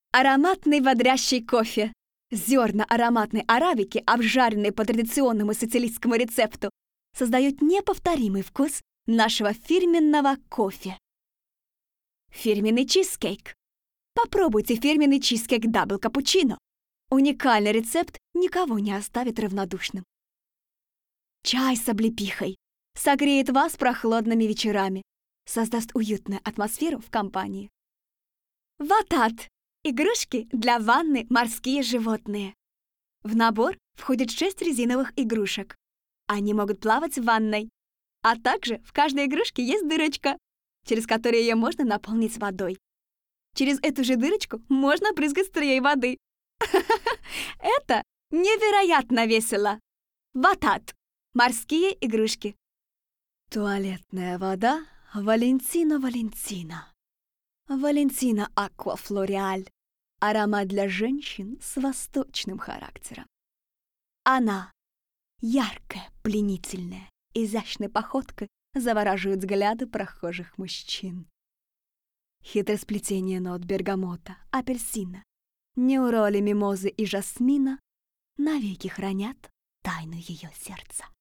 Ароматный бодрящий кофе. Зерна ароматной арабики, обжаренные по традиционному сицилийскому рецепту, создают неповторимый вкус нашего фирменного кофе. Фирменный чизкейк. Попробуйте фирменный чизкейк дабл капучино. Уникальный рецепт никого не оставит равнодушным. Чай с облепихой согреет вас прохладными вечерами, создаст уютную атмосферу в компании. Ватат. Игрушки для ванны морские животные. В набор входит 6 резиновых игрушек. Они могут плавать в ванной. А также в каждой игрушке есть дырочка, через которую ее можно наполнить водой. Через эту же дырочку можно брызгать струей воды. Это невероятно весело. Ватат. Морские игрушки. Туалетная вода Валентино Валентино. Валентино Аква Флореаль. Аромат для женщин с восточным характером. Она яркая, пленительная, изящной походкой завораживает взгляды прохожих мужчин. Хитросплетение нот бергамота, апельсина, неуроли мимозы и жасмина навеки хранят тайну ее сердца.